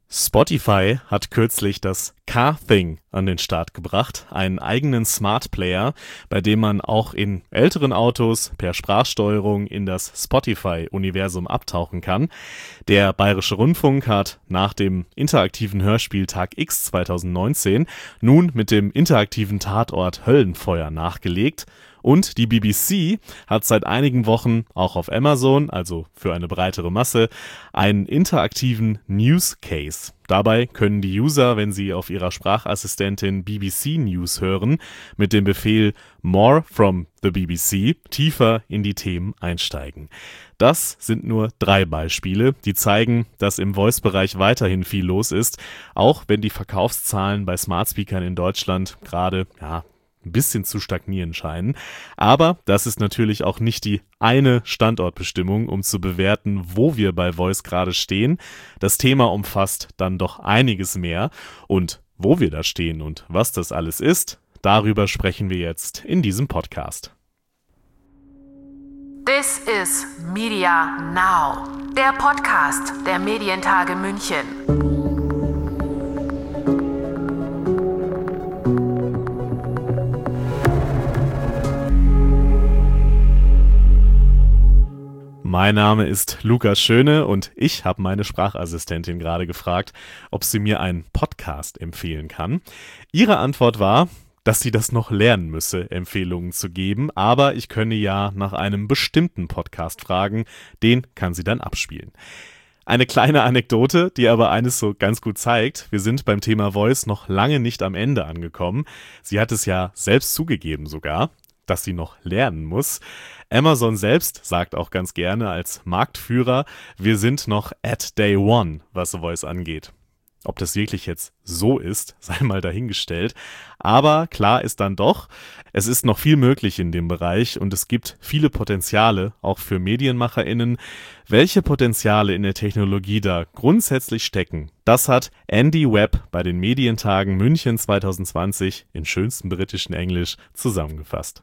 Spotify hat kürzlich das Car-Thing an den Start gebracht, einen eigenen Smart Player, bei dem man auch in älteren Autos per Sprachsteuerung in das Spotify-Universum abtauchen kann. Der Bayerische Rundfunk hat nach dem interaktiven Hörspiel Tag X 2019 nun mit dem interaktiven Tatort Höllenfeuer nachgelegt. Und die BBC hat seit einigen Wochen auch auf Amazon, also für eine breitere Masse, einen interaktiven News Case. Dabei können die User, wenn sie auf ihrer Sprachassistentin BBC News hören, mit dem Befehl More from the BBC tiefer in die Themen einsteigen. Das sind nur 3 Beispiele, die zeigen, dass im Voice-Bereich weiterhin viel los ist, auch wenn die Verkaufszahlen bei Smart Speakern in Deutschland gerade, ein bisschen zu stagnieren scheinen. Aber das ist natürlich auch nicht die eine Standortbestimmung, um zu bewerten, wo wir bei Voice gerade stehen. Das Thema umfasst dann doch einiges mehr. Und wo wir da stehen und was das alles ist, darüber sprechen wir jetzt in diesem Podcast. This is Media Now, der Podcast der Medientage München. Mein Name ist Lukas Schöne und ich habe meine Sprachassistentin gerade gefragt, ob sie mir einen Podcast empfehlen kann. Ihre Antwort war, dass sie das noch lernen müsse, Empfehlungen zu geben, aber ich könne ja nach einem bestimmten Podcast fragen, den kann sie dann abspielen. Eine kleine Anekdote, die aber eines so ganz gut zeigt: Wir sind beim Thema Voice noch lange nicht am Ende angekommen. Sie hat es ja selbst zugegeben sogar, dass sie noch lernen muss. Amazon selbst sagt auch ganz gerne als Marktführer, wir sind noch at day one, was Voice angeht. Ob das wirklich jetzt so ist, sei mal dahingestellt. Aber klar ist dann doch, es ist noch viel möglich in dem Bereich und es gibt viele Potenziale, auch für MedienmacherInnen. Welche Potenziale in der Technologie da grundsätzlich stecken, das hat Andy Webb bei den Medientagen München 2020 in schönstem britischen Englisch zusammengefasst.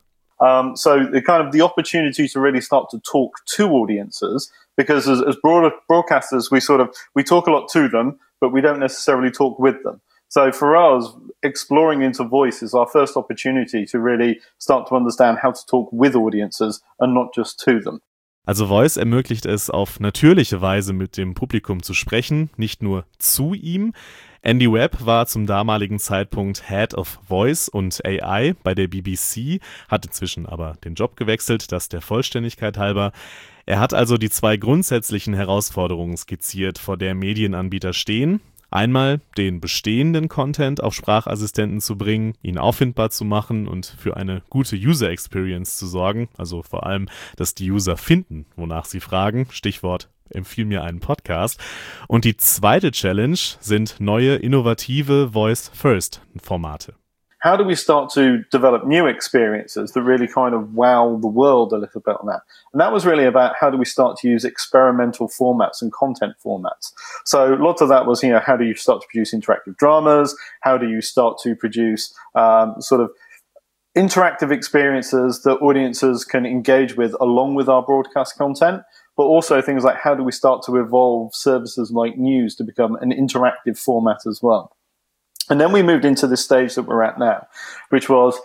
So the opportunity to really start to talk to audiences, because as broadcasters, we talk a lot to them, but we don't necessarily talk with them. So for us, exploring into voice is our first opportunity to really start to understand how to talk with audiences and not just to them. Also Voice ermöglicht es, auf natürliche Weise mit dem Publikum zu sprechen, nicht nur zu ihm. Andy Webb war zum damaligen Zeitpunkt Head of Voice und AI bei der BBC, hat inzwischen aber den Job gewechselt, das der Vollständigkeit halber. Er hat also die 2 grundsätzlichen Herausforderungen skizziert, vor der Medienanbieter stehen. Einmal den bestehenden Content auf Sprachassistenten zu bringen, ihn auffindbar zu machen und für eine gute User Experience zu sorgen, also vor allem, dass die User finden, wonach sie fragen, Stichwort empfiehl mir einen Podcast. Und die zweite Challenge sind neue, innovative Voice-First-Formate. How do we start to develop new experiences that really kind of wow the world a little bit on that? And that was really about how do we start to use experimental formats and content formats. So lots of that was, how do you start to produce interactive dramas? How do you start to produce sort of interactive experiences that audiences can engage with along with our broadcast content? But also things like how do we start to evolve services like news to become an interactive format as well? And then we moved into the stage that we're at now, which was,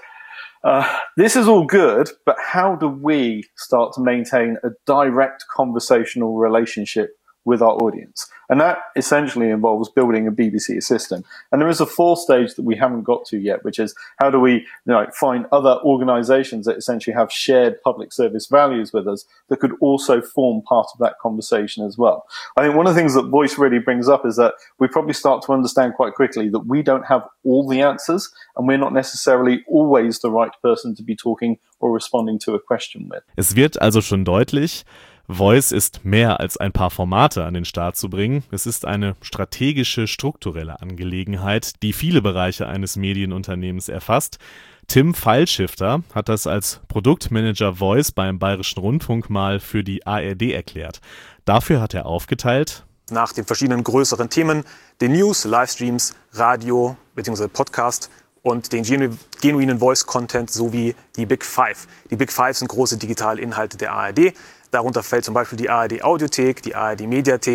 this is all good, but how do we start to maintain a direct conversational relationship with our audience? And that essentially involves building a BBC assistant. And there is a 4th stage that we haven't got to yet, which is how do we find other organizations that essentially have shared public service values with us that could also form part of that conversation as well. I think one of the things that Voice really brings up is that we probably start to understand quite quickly that we don't have all the answers and we're not necessarily always the right person to be talking or responding to a question with. Es wird also schon deutlich, Voice ist mehr als ein paar Formate an den Start zu bringen. Es ist eine strategische, strukturelle Angelegenheit, die viele Bereiche eines Medienunternehmens erfasst. Tim Pfeilschifter hat das als Produktmanager Voice beim Bayerischen Rundfunk mal für die ARD erklärt. Dafür hat er aufgeteilt: Nach den verschiedenen größeren Themen, den News, Livestreams, Radio bzw. Podcast und den genuinen Voice-Content sowie die Big Five. Die Big Five sind große digitale Inhalte der ARD. Darunter fällt zum Beispiel die ARD Audiothek, die ARD Mediathek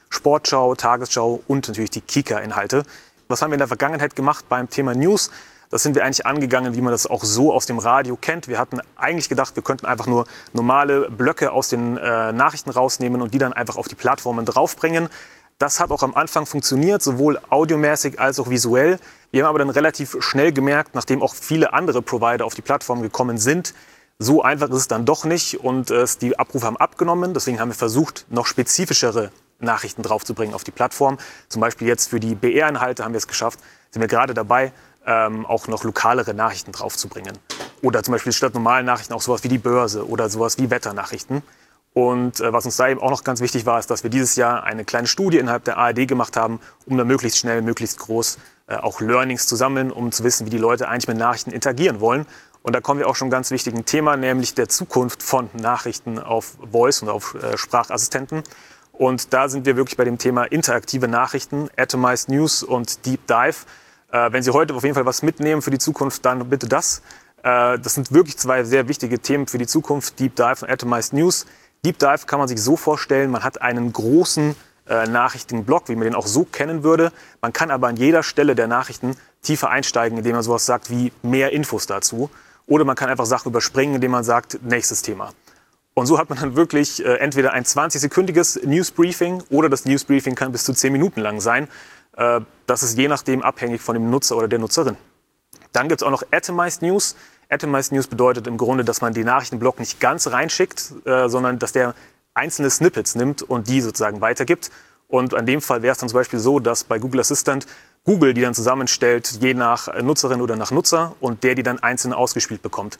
Sportschau, Tagesschau und natürlich die Kika-Inhalte. Was haben wir in der Vergangenheit gemacht beim Thema News? Das sind wir eigentlich angegangen, wie man das auch so aus dem Radio kennt. Wir hatten eigentlich gedacht, wir könnten einfach nur normale Blöcke aus den Nachrichten rausnehmen und die dann einfach auf die Plattformen draufbringen. Das hat auch am Anfang funktioniert, sowohl audiomäßig als auch visuell. Wir haben aber dann relativ schnell gemerkt, nachdem auch viele andere Provider auf die Plattform gekommen sind, so einfach ist es dann doch nicht und die Abrufe haben abgenommen. Deswegen haben wir versucht, noch spezifischere Nachrichten draufzubringen auf die Plattform. Zum Beispiel jetzt für die BR-Inhalte haben wir es geschafft, sind wir gerade dabei, auch noch lokalere Nachrichten draufzubringen. Oder zum Beispiel statt normalen Nachrichten auch sowas wie die Börse oder sowas wie Wetternachrichten. Und was uns da eben auch noch ganz wichtig war, ist, dass wir dieses Jahr eine kleine Studie innerhalb der ARD gemacht haben, um da möglichst schnell, möglichst groß auch Learnings zu sammeln, um zu wissen, wie die Leute eigentlich mit Nachrichten interagieren wollen. Und da kommen wir auch schon ganz wichtigen Thema, nämlich der Zukunft von Nachrichten auf Voice und auf Sprachassistenten. Und da sind wir wirklich bei dem Thema interaktive Nachrichten, Atomized News und Deep Dive. Wenn Sie heute auf jeden Fall was mitnehmen für die Zukunft, dann bitte das. Das sind wirklich zwei sehr wichtige Themen für die Zukunft, Deep Dive und Atomized News. Deep Dive kann man sich so vorstellen, man hat einen großen Nachrichtenblock, wie man den auch so kennen würde. Man kann aber an jeder Stelle der Nachrichten tiefer einsteigen, indem man sowas sagt wie mehr Infos dazu. Oder man kann einfach Sachen überspringen, indem man sagt, nächstes Thema. Und so hat man dann wirklich entweder ein 20-sekündiges Newsbriefing oder das Newsbriefing kann bis zu 10 Minuten lang sein. Das ist je nachdem abhängig von dem Nutzer oder der Nutzerin. Dann gibt es auch noch Atomized News. Atomized News bedeutet im Grunde, dass man den Nachrichtenblock nicht ganz reinschickt, sondern dass der einzelne Snippets nimmt und die sozusagen weitergibt. Und in dem Fall wäre es dann zum Beispiel so, dass bei Google Assistant Google die dann zusammenstellt, je nach Nutzerin oder nach Nutzer und der die dann einzeln ausgespielt bekommt.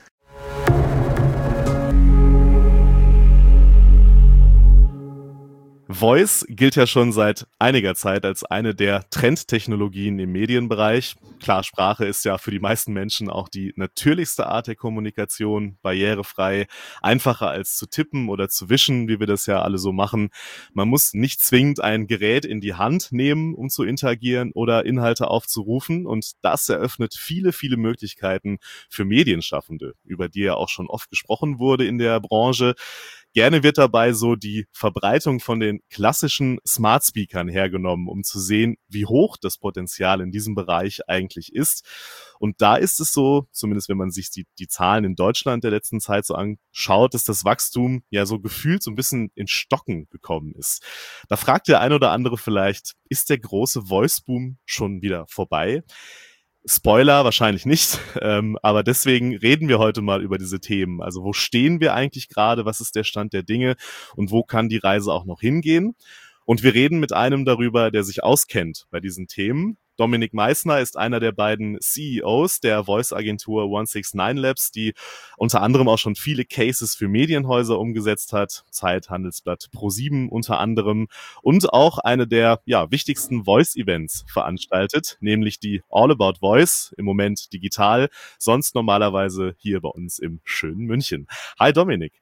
Voice gilt ja schon seit einiger Zeit als eine der Trendtechnologien im Medienbereich. Klar, Sprache ist ja für die meisten Menschen auch die natürlichste Art der Kommunikation, barrierefrei, einfacher als zu tippen oder zu wischen, wie wir das ja alle so machen. Man muss nicht zwingend ein Gerät in die Hand nehmen, um zu interagieren oder Inhalte aufzurufen. Und das eröffnet viele, viele Möglichkeiten für Medienschaffende, über die ja auch schon oft gesprochen wurde in der Branche. Gerne wird dabei so die Verbreitung von den klassischen Smart Speakern hergenommen, um zu sehen, wie hoch das Potenzial in diesem Bereich eigentlich ist. Und da ist es so, zumindest wenn man sich die Zahlen in Deutschland der letzten Zeit so anschaut, dass das Wachstum ja so gefühlt so ein bisschen in Stocken gekommen ist. Da fragt der ein oder andere vielleicht, ist der große Voice-Boom schon wieder vorbei? Spoiler, wahrscheinlich nicht, aber deswegen reden wir heute mal über diese Themen. Also wo stehen wir eigentlich gerade, was ist der Stand der Dinge und wo kann die Reise auch noch hingehen? Und wir reden mit einem darüber, der sich auskennt bei diesen Themen. Dominik Meissner ist einer der beiden CEOs der Voice-Agentur 169 Labs, die unter anderem auch schon viele Cases für Medienhäuser umgesetzt hat, Zeit, Handelsblatt, Pro7 unter anderem und auch eine der wichtigsten Voice-Events veranstaltet, nämlich die All About Voice, im Moment digital, sonst normalerweise hier bei uns im schönen München. Hi Dominik.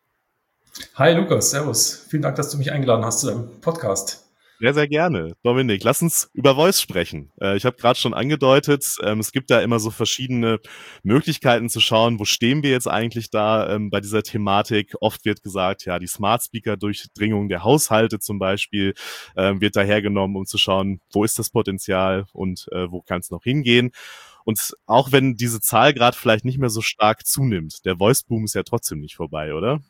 Hi Lukas, servus. Vielen Dank, dass du mich eingeladen hast zu deinem Podcast. Sehr, sehr gerne. Dominik, lass uns über Voice sprechen. Ich habe gerade schon angedeutet, es gibt da immer so verschiedene Möglichkeiten zu schauen, wo stehen wir jetzt eigentlich da bei dieser Thematik. Oft wird gesagt, ja, die Smart Speaker Durchdringung der Haushalte zum Beispiel wird da hergenommen, um zu schauen, wo ist das Potenzial und wo kann es noch hingehen. Und auch wenn diese Zahl gerade vielleicht nicht mehr so stark zunimmt, der Voice-Boom ist ja trotzdem nicht vorbei, oder?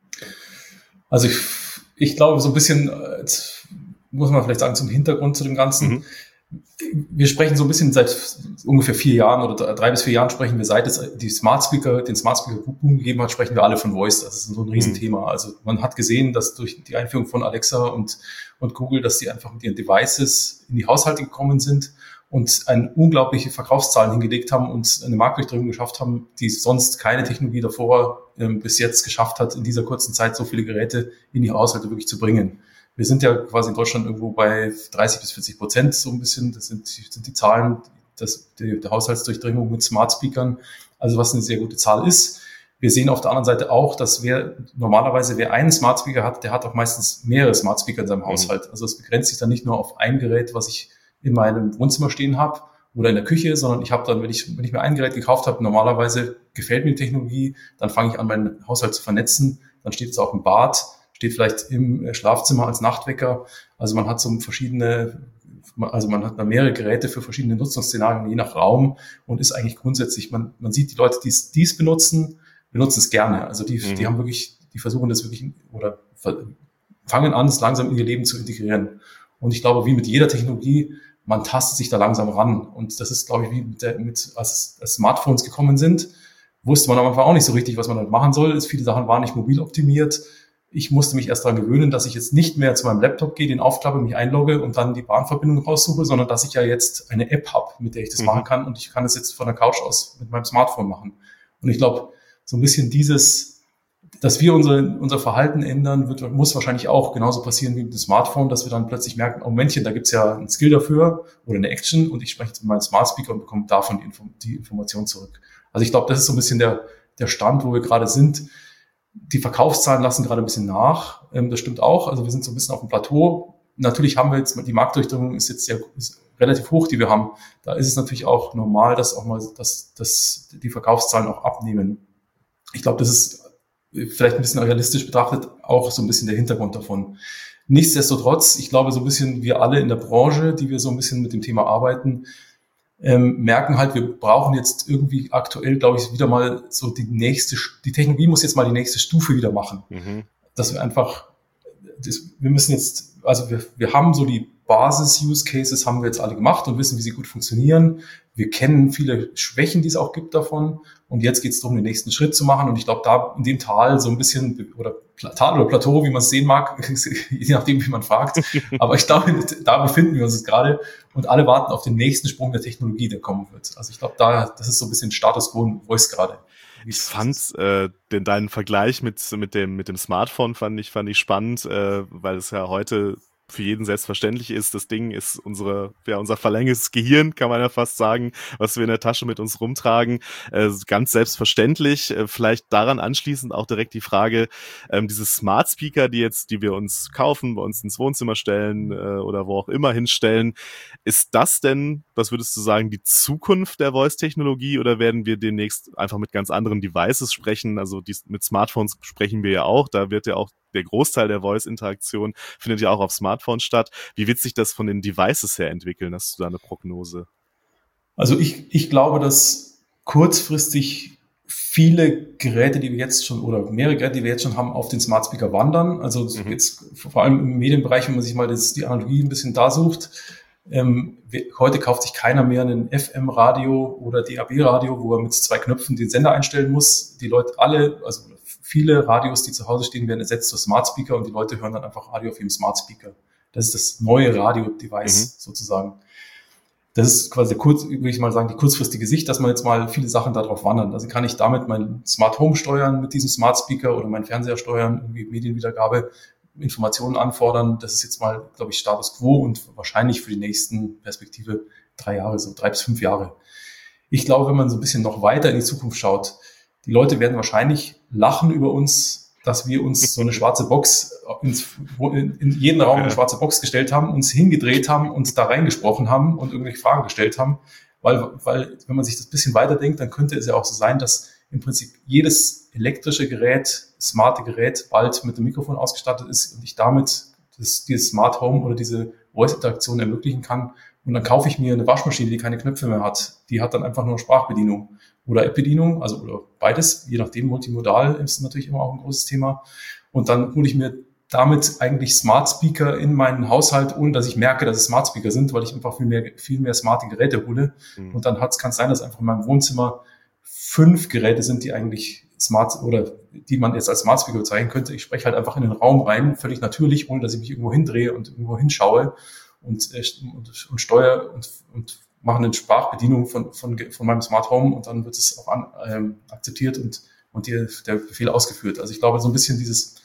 Also ich glaube, so ein bisschen, muss man vielleicht sagen, zum Hintergrund zu dem Ganzen. Wir sprechen so ein bisschen seit ungefähr 4 Jahren oder 3 bis 4 Jahren sprechen wir, seit es den Smart Speaker Boom gegeben hat, sprechen wir alle von Voice. Das ist so ein Riesenthema. Also man hat gesehen, dass durch die Einführung von Alexa und Google, dass die einfach mit ihren Devices in die Haushalte gekommen sind und unglaubliche Verkaufszahlen hingelegt haben und eine Marktdurchdringung geschafft haben, die sonst keine Technologie davor bis jetzt geschafft hat, in dieser kurzen Zeit so viele Geräte in die Haushalte wirklich zu bringen. Wir sind ja quasi in Deutschland irgendwo bei 30-40%, so ein bisschen. Das sind die Zahlen der Haushaltsdurchdringung mit Smart Speakern. Also was eine sehr gute Zahl ist. Wir sehen auf der anderen Seite auch, dass wer einen Smart Speaker hat, der hat auch meistens mehrere Smart Speaker in seinem Haushalt. Also es begrenzt sich dann nicht nur auf ein Gerät, was ich in meinem Wohnzimmer stehen habe oder in der Küche, sondern ich habe dann, wenn ich mir ein Gerät gekauft habe, normalerweise gefällt mir die Technologie, dann fange ich an, meinen Haushalt zu vernetzen. Dann steht es auch im Bad, steht vielleicht im Schlafzimmer als Nachtwecker. Also man hat so man hat da mehrere Geräte für verschiedene Nutzungsszenarien, je nach Raum, und ist eigentlich grundsätzlich, man sieht die Leute, die es benutzen es gerne. Also die haben wirklich, die versuchen das wirklich oder fangen an, es langsam in ihr Leben zu integrieren. Und ich glaube, wie mit jeder Technologie, man tastet sich da langsam ran. Und das ist, glaube ich, wie als Smartphones gekommen sind, wusste man am Anfang auch nicht so richtig, was man damit machen soll. Viele Sachen waren nicht mobil optimiert. Ich musste mich erst daran gewöhnen, dass ich jetzt nicht mehr zu meinem Laptop gehe, den aufklappe, mich einlogge und dann die Bahnverbindung raussuche, sondern dass ich ja jetzt eine App habe, mit der ich das machen kann. Und ich kann es jetzt von der Couch aus mit meinem Smartphone machen. Und ich glaube, so ein bisschen dass wir unser Verhalten ändern, muss wahrscheinlich auch genauso passieren wie mit dem Smartphone, dass wir dann plötzlich merken, oh Männchen, da gibt's ja einen Skill dafür oder eine Action und ich spreche jetzt mit meinem Smart Speaker und bekomme davon die Information zurück. Also ich glaube, das ist so ein bisschen der Stand, wo wir gerade sind. Die Verkaufszahlen lassen gerade ein bisschen nach. Das stimmt auch. Also wir sind so ein bisschen auf dem Plateau. Natürlich haben wir jetzt, die Marktdurchdringung ist relativ hoch, die wir haben. Da ist es natürlich auch normal, dass die Verkaufszahlen auch abnehmen. Ich glaube, das ist vielleicht ein bisschen realistisch betrachtet auch so ein bisschen der Hintergrund davon. Nichtsdestotrotz, ich glaube, so ein bisschen wir alle in der Branche, die wir so ein bisschen mit dem Thema arbeiten, merken halt, wir brauchen jetzt irgendwie aktuell, glaube ich, wieder mal so die Technologie muss jetzt mal die nächste Stufe wieder machen. Dass wir einfach, wir müssen jetzt, also wir haben so die Basis-Use-Cases haben wir jetzt alle gemacht und wissen, wie sie gut funktionieren. Wir kennen viele Schwächen, die es auch gibt davon. Und jetzt geht es darum, den nächsten Schritt zu machen. Und ich glaube, da in dem Tal so ein bisschen, oder Tal oder Plateau, wie man es sehen mag, je nachdem, wie man fragt. Aber ich glaube, da befinden wir uns jetzt gerade. Und alle warten auf den nächsten Sprung der Technologie, der kommen wird. Also ich glaube, das ist so ein bisschen Status quo, wo ist gerade. Ich fand deinen Vergleich mit dem Smartphone fand ich spannend, weil es ja heute für jeden selbstverständlich ist. Das Ding ist unser verlängertes Gehirn, kann man ja fast sagen, was wir in der Tasche mit uns rumtragen. Ganz selbstverständlich. Vielleicht daran anschließend auch direkt die Frage, diese Smart Speaker, die wir uns kaufen, bei uns ins Wohnzimmer stellen oder wo auch immer hinstellen, ist das denn, was würdest du sagen, die Zukunft der Voice-Technologie oder werden wir demnächst einfach mit ganz anderen Devices sprechen? Also mit Smartphones sprechen wir ja auch, da wird ja auch der Großteil der Voice-Interaktion findet ja auch auf Smartphones statt. Wie wird sich das von den Devices her entwickeln? Hast du da eine Prognose? Also ich glaube, dass kurzfristig viele Geräte, die wir jetzt schon, oder mehrere Geräte, die wir jetzt schon haben, auf den Smart Speaker wandern. Also jetzt vor allem im Medienbereich, wenn man sich mal die Analogie ein bisschen da sucht. Heute kauft sich keiner mehr ein FM-Radio oder DAB-Radio, wo er mit 2 Knöpfen den Sender einstellen muss. Die Leute viele Radios, die zu Hause stehen, werden ersetzt durch Smart Speaker und die Leute hören dann einfach Radio auf ihrem Smart Speaker. Das ist das neue Radio-Device sozusagen. Das ist quasi würde ich mal sagen, die kurzfristige Sicht, dass man jetzt mal viele Sachen darauf wandern. Also kann ich damit mein Smart Home steuern mit diesem Smart Speaker oder mein Fernseher steuern, irgendwie Medienwiedergabe, Informationen anfordern. Das ist jetzt mal, glaube ich, Status Quo und wahrscheinlich für die nächsten Perspektive 3 Jahre, so 3 bis 5 Jahre. Ich glaube, wenn man so ein bisschen noch weiter in die Zukunft schaut, die Leute werden wahrscheinlich lachen über uns, dass wir uns so eine schwarze Box in jeden Raum eine schwarze Box gestellt haben, uns hingedreht haben, uns da reingesprochen haben und irgendwelche Fragen gestellt haben. Weil, wenn man sich das ein bisschen weiterdenkt, dann könnte es ja auch so sein, dass im Prinzip jedes elektrische Gerät, smarte Gerät bald mit einem Mikrofon ausgestattet ist und ich damit dieses Smart Home oder diese Voice-Interaktion ermöglichen kann. Und dann kaufe ich mir eine Waschmaschine, die keine Knöpfe mehr hat. Die hat dann einfach nur Sprachbedienung oder App-Bedienung, also oder beides, je nachdem, multimodal ist natürlich immer auch ein großes Thema. Und dann hole ich mir damit eigentlich Smart Speaker in meinen Haushalt, ohne dass ich merke, dass es Smart Speaker sind, weil ich einfach viel mehr smarte Geräte hole. Und dann kann es sein, dass einfach in meinem Wohnzimmer 5 Geräte sind, die eigentlich smart oder die man jetzt als Smart Speaker bezeichnen könnte. Ich spreche halt einfach in den Raum rein, völlig natürlich, ohne dass ich mich irgendwo hindrehe und irgendwo hinschaue und steuere und mache eine Sprachbedienung von meinem Smart Home und dann wird es auch akzeptiert und der Befehl ausgeführt. Also ich glaube, so ein bisschen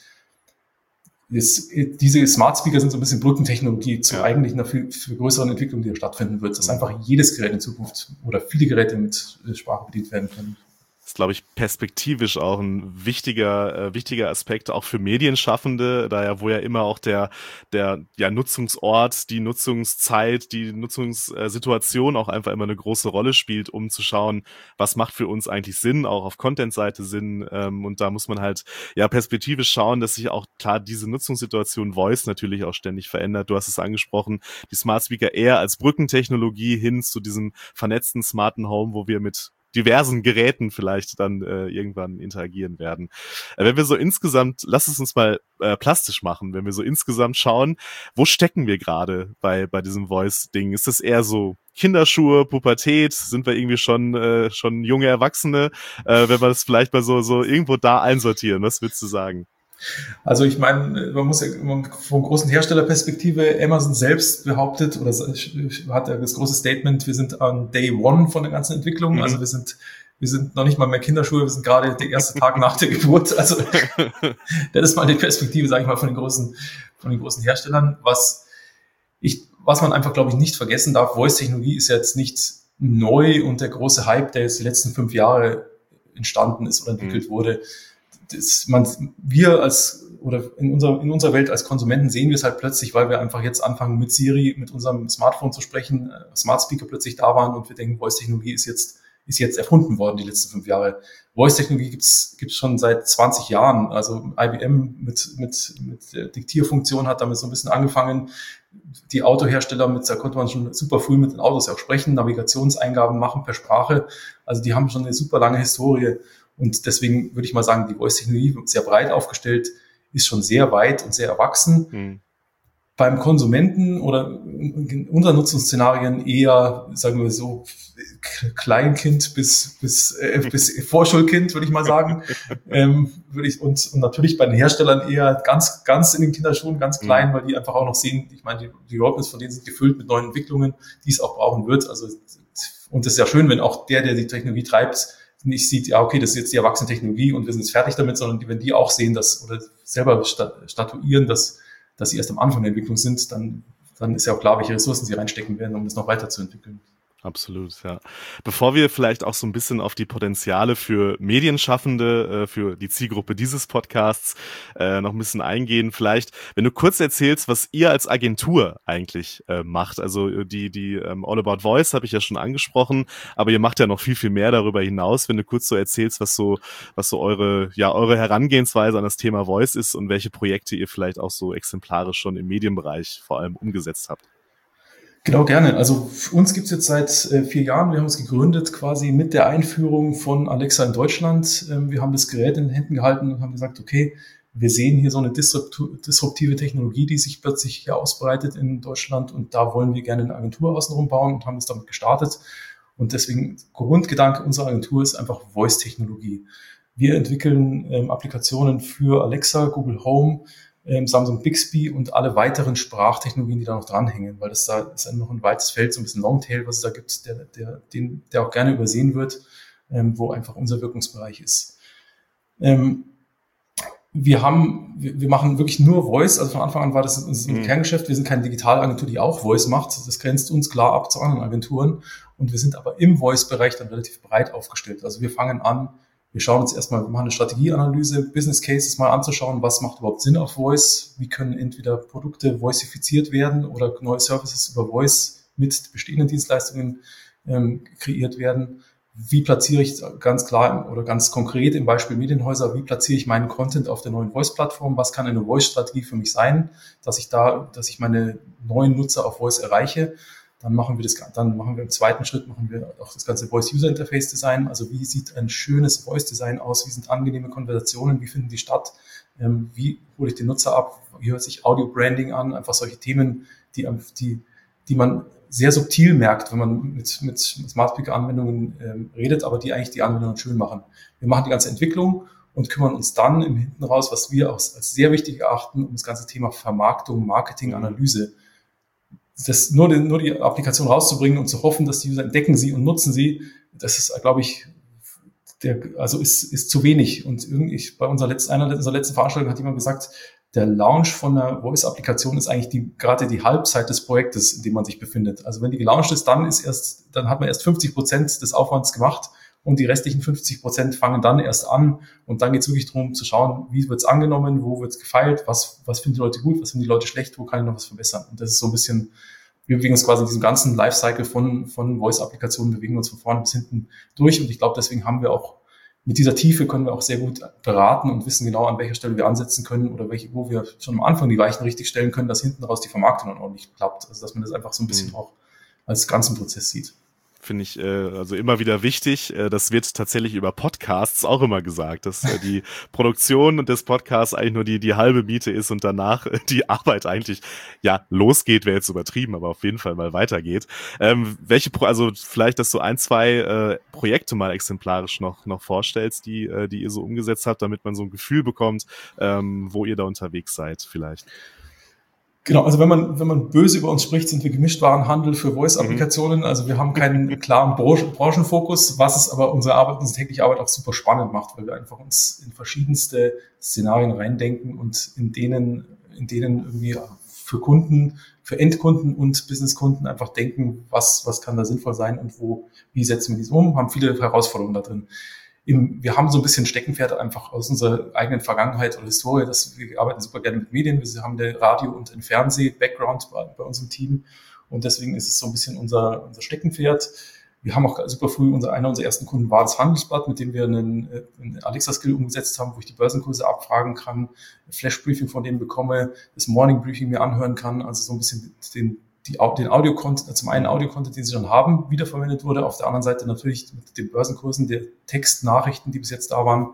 diese Smart Speaker sind so ein bisschen Brückentechnologie zu eigentlich einer viel größeren Entwicklung, die da stattfinden wird, dass einfach jedes Gerät in Zukunft oder viele Geräte mit Sprache bedient werden können. ist, glaube ich, perspektivisch auch ein wichtiger Aspekt, auch für Medienschaffende, wo ja immer auch der Nutzungsort, die Nutzungszeit, die Nutzungssituation auch einfach immer eine große Rolle spielt, um zu schauen, was macht für uns eigentlich Sinn, auch auf Content-Seite Sinn. Und da muss man halt perspektivisch schauen, dass sich auch klar diese Nutzungssituation Voice natürlich auch ständig verändert. Du hast es angesprochen, die Smart Speaker eher als Brückentechnologie hin zu diesem vernetzten smarten Home, wo wir mit diversen Geräten vielleicht dann irgendwann interagieren werden. Wenn wir so insgesamt, lass es uns mal plastisch machen, wenn wir so insgesamt schauen, wo stecken wir gerade bei diesem Voice-Ding? Ist das eher so Kinderschuhe, Pubertät? Sind wir irgendwie schon junge Erwachsene? Wenn wir das vielleicht mal so irgendwo da einsortieren, was würdest du sagen? Also ich meine, man muss ja von großen Herstellerperspektive, Amazon selbst behauptet oder hat ja das große Statement, wir sind an Day One von der ganzen Entwicklung, also wir sind noch nicht mal mehr Kinderschuhe, wir sind gerade der erste Tag nach der Geburt, also das ist mal die Perspektive, sage ich mal, von den großen Herstellern. Was man einfach, glaube ich, nicht vergessen darf, Voice-Technologie ist ja jetzt nicht neu und der große Hype, der jetzt die letzten 5 Jahre entstanden ist oder entwickelt wurde, in unserer Welt als Konsumenten sehen wir es halt plötzlich, weil wir einfach jetzt anfangen mit Siri, mit unserem Smartphone zu sprechen, Smart Speaker plötzlich da waren und wir denken, Voice-Technologie ist jetzt erfunden worden die letzten 5 Jahre. Voice-Technologie gibt's schon seit 20 Jahren. Also IBM mit der Diktierfunktion hat damit so ein bisschen angefangen. Die Autohersteller da konnte man schon super früh mit den Autos auch sprechen, Navigationseingaben machen per Sprache. Also die haben schon eine super lange Historie. Und deswegen würde ich mal sagen, die Voice-Technologie, sehr breit aufgestellt, ist schon sehr weit und sehr erwachsen. Beim Konsumenten oder in unseren Nutzungsszenarien eher, sagen wir so, Kleinkind bis Vorschulkind, würde ich mal sagen. Und natürlich bei den Herstellern eher ganz in den Kinderschuhen, ganz klein, weil die einfach auch noch sehen, ich meine, die Roadmaps von denen sind gefüllt mit neuen Entwicklungen, die es auch brauchen wird. Also, und es ist ja schön, wenn auch der die Technologie treibt, nicht sieht, ja, okay, das ist jetzt die erwachsene Technologie und wir sind jetzt fertig damit, sondern wenn die auch sehen, oder selber statuieren, dass sie erst am Anfang der Entwicklung sind, dann ist ja auch klar, welche Ressourcen sie reinstecken werden, um das noch weiterzuentwickeln. Absolut, ja. Bevor wir vielleicht auch so ein bisschen auf die Potenziale für Medienschaffende, für die Zielgruppe dieses Podcasts noch ein bisschen eingehen, vielleicht, wenn du kurz erzählst, was ihr als Agentur eigentlich macht. Also die All About Voice habe ich ja schon angesprochen, aber ihr macht ja noch viel, viel mehr darüber hinaus. Wenn du kurz so erzählst, was so eure Herangehensweise an das Thema Voice ist und welche Projekte ihr vielleicht auch so exemplarisch schon im Medienbereich vor allem umgesetzt habt. Genau, gerne. Also für uns gibt's jetzt seit 4 Jahren. Wir haben uns gegründet quasi mit der Einführung von Alexa in Deutschland. Wir haben das Gerät in den Händen gehalten und haben gesagt, okay, wir sehen hier so eine disruptive Technologie, die sich plötzlich hier ausbreitet in Deutschland und da wollen wir gerne eine Agentur außenrum bauen und haben es damit gestartet. Und deswegen Grundgedanke unserer Agentur ist einfach Voice-Technologie. Wir entwickeln Applikationen für Alexa, Google Home, Samsung Bixby und alle weiteren Sprachtechnologien, die da noch dranhängen, weil da ist noch ein weites Feld, so ein bisschen Longtail, was es da gibt, der auch gerne übersehen wird, wo einfach unser Wirkungsbereich ist. Wir machen wirklich nur Voice, also von Anfang an war das unser Kerngeschäft. Wir sind keine Digitalagentur, die auch Voice macht. Das grenzt uns klar ab zu anderen Agenturen und wir sind aber im Voice-Bereich dann relativ breit aufgestellt. Also wir fangen an, wir schauen uns erstmal, wir machen eine Strategieanalyse, Business Cases mal anzuschauen, was macht überhaupt Sinn auf Voice, wie können entweder Produkte voicifiziert werden oder neue Services über Voice mit bestehenden Dienstleistungen kreiert werden. Wie platziere ich ganz klar oder ganz konkret im Beispiel Medienhäuser, wie platziere ich meinen Content auf der neuen Voice-Plattform, was kann eine Voice-Strategie für mich sein, dass ich meine neuen Nutzer auf Voice erreiche. Dann machen wir im zweiten Schritt auch das ganze Voice-User-Interface-Design. Also wie sieht ein schönes Voice-Design aus? Wie sind angenehme Konversationen? Wie finden die statt? Wie hole ich den Nutzer ab? Wie hört sich Audio-Branding an? Einfach solche Themen, die man sehr subtil merkt, wenn man mit Smart Speaker-Anwendungen redet, aber die eigentlich die Anwendungen schön machen. Wir machen die ganze Entwicklung und kümmern uns dann im Hinten raus, was wir als sehr wichtig erachten, um das ganze Thema Vermarktung, Marketing, Analyse. Das nur die Applikation rauszubringen und zu hoffen, dass die User entdecken sie und nutzen sie, das ist, glaube ich, ist zu wenig. Und bei unserer letzten Veranstaltung hat jemand gesagt, der Launch von einer Voice-Applikation ist eigentlich gerade die Halbzeit des Projektes, in dem man sich befindet. Also wenn die gelauncht ist, dann hat man erst 50% des Aufwands gemacht, und die restlichen 50% fangen dann erst an und dann geht es wirklich darum zu schauen, wie wird es angenommen, wo wird es gefeilt, was finden die Leute gut, was finden die Leute schlecht, wo kann ich noch was verbessern. Und das ist so ein bisschen, wir bewegen uns quasi in diesem ganzen Lifecycle von Voice-Applikationen, bewegen uns von vorne bis hinten durch und ich glaube, deswegen haben wir auch mit dieser Tiefe können wir auch sehr gut beraten und wissen genau, an welcher Stelle wir ansetzen können oder wo wir schon am Anfang die Weichen richtig stellen können, dass hinten raus die Vermarktung dann ordentlich klappt. Also dass man das einfach so ein bisschen auch als ganzen Prozess sieht. Finde ich also immer wieder wichtig. Das wird tatsächlich über Podcasts auch immer gesagt, dass die Produktion des Podcasts eigentlich nur die halbe Miete ist und danach die Arbeit eigentlich losgeht, wäre jetzt übertrieben, aber auf jeden Fall mal weitergeht. Also vielleicht, dass du 1-2 Projekte mal exemplarisch noch vorstellst, die ihr so umgesetzt habt, damit man so ein Gefühl bekommt, wo ihr da unterwegs seid vielleicht. Genau, also wenn man böse über uns spricht, sind wir Gemischtwarenhandel für Voice-Applikationen. Also wir haben keinen klaren Branchenfokus, was es aber unsere tägliche Arbeit auch super spannend macht, weil wir einfach uns in verschiedenste Szenarien reindenken und in denen irgendwie für Kunden, für Endkunden und Businesskunden einfach denken, was kann da sinnvoll sein und wie setzen wir dies um, haben viele Herausforderungen da drin. Wir haben so ein bisschen Steckenpferd einfach aus unserer eigenen Vergangenheit oder Historie, dass wir arbeiten super gerne mit Medien. Wir haben den Radio- und den Fernseh-Background bei unserem Team und deswegen ist es so ein bisschen unser Steckenpferd. Wir haben auch super früh, einer unserer ersten Kunden war das Handelsblatt, mit dem wir einen Alexa-Skill umgesetzt haben, wo ich die Börsenkurse abfragen kann, ein Flash-Briefing von denen bekomme, das Morning-Briefing mir anhören kann, also so ein bisschen den Audio-Content, zum einen Audio-Content, den sie schon haben, wiederverwendet wurde, auf der anderen Seite natürlich mit den Börsenkursen der Textnachrichten, die bis jetzt da waren,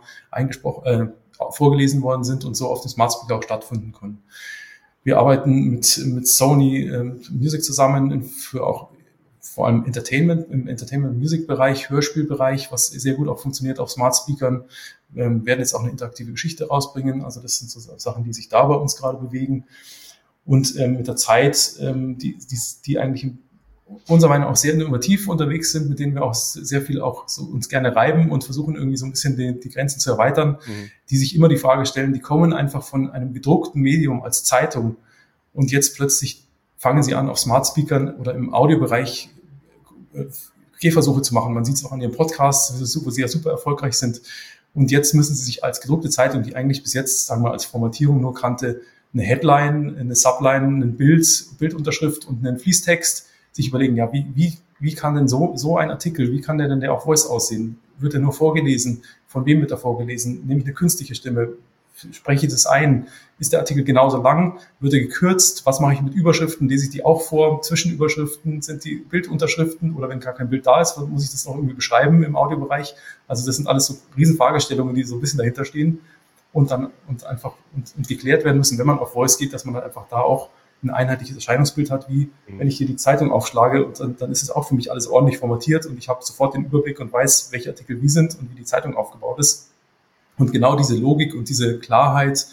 vorgelesen worden sind und so auf dem Smart Speaker auch stattfinden können. Wir arbeiten mit Sony Music zusammen für auch vor allem im Entertainment-Music-Bereich, Hörspielbereich, was sehr gut auch funktioniert auf Smart Speakern, werden jetzt auch eine interaktive Geschichte rausbringen, also das sind so Sachen, die sich da bei uns gerade bewegen. Und mit der Zeit, die eigentlich unserer Meinung nach auch sehr innovativ unterwegs sind, mit denen wir auch sehr viel auch so uns gerne reiben und versuchen irgendwie so ein bisschen die Grenzen zu erweitern, die sich immer die Frage stellen, die kommen einfach von einem gedruckten Medium als Zeitung und jetzt plötzlich fangen sie an, auf Smart Speakern oder im Audiobereich Gehversuche zu machen. Man sieht es auch an ihren Podcasts, wo sie ja super erfolgreich sind. Und jetzt müssen sie sich als gedruckte Zeitung, die eigentlich bis jetzt, sagen wir mal, als Formatierung nur kannte, eine Headline, eine Subline, ein Bildunterschrift und einen Fließtext, sich überlegen, ja, wie kann denn so ein Artikel, wie kann der auf Voice aussehen? Wird er nur vorgelesen? Von wem wird er vorgelesen? Nehme ich eine künstliche Stimme? Spreche ich das ein? Ist der Artikel genauso lang? Wird er gekürzt? Was mache ich mit Überschriften? Lese ich die auch vor? Zwischenüberschriften sind die Bildunterschriften oder wenn gar kein Bild da ist, muss ich das noch irgendwie beschreiben im Audiobereich? Also das sind alles so riesen Fragestellungen, die so ein bisschen dahinter stehen. Und geklärt werden müssen, wenn man auf Voice geht, dass man dann einfach da auch ein einheitliches Erscheinungsbild hat, wie wenn ich hier die Zeitung aufschlage und dann ist es auch für mich alles ordentlich formatiert und ich habe sofort den Überblick und weiß, welche Artikel wie sind und wie die Zeitung aufgebaut ist. Und genau diese Logik und diese Klarheit,